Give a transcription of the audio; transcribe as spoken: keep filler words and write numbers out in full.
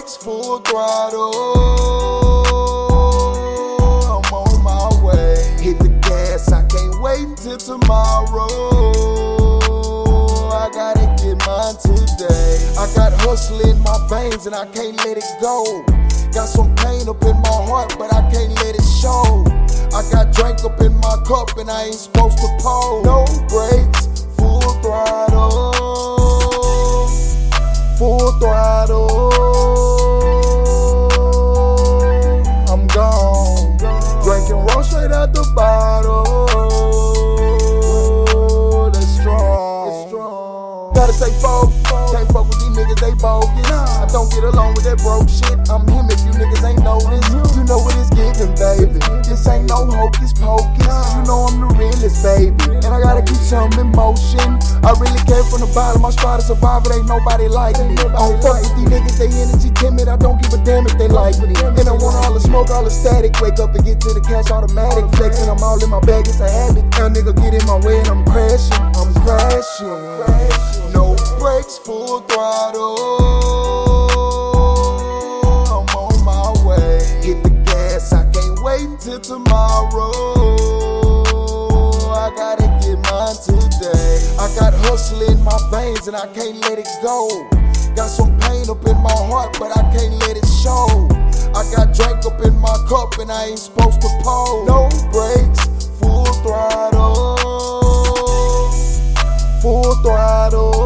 brakes, full throttle. I'm on my way. Hit the gas, I can't wait until tomorrow. I gotta get mine today. I got hustle in my veins and I can't let it go. Got some pain up in my heart, but I can't let it show. I got drink up in my cup and I ain't supposed to pour. No brakes, full throttle. Full throttle. I'm gone. Drinking rum straight out the bottle. That's strong. Gotta stay focused. Can't fuck with these niggas, they bogus. I don't get along with that broke shit. I'm him if you niggas ain't noticed. You know what it's giving, baby. This ain't no hocus pocus. You know I'm the realest, baby. And I gotta keep some in motion. I really came from the bottom. I started surviving, ain't nobody like me. I don't fuck with these niggas, they energy timid. I don't give a damn if they like me. And I want all the smoke, all the static. Wake up and get to the cash automatic. Flexing, I'm all in my bag, it's a habit. A nigga get in my way and I'm crashing. I'm crashing. No brakes, full throttle. I'm on my way. Hit the gas, I can't wait until tomorrow. I gotta get mine today. I got hustle in my veins and I can't let it go. Got some pain up in my heart, but I can't let it show. I got drink up in my cup and I ain't supposed to pour. No brakes, full throttle. Full throttle.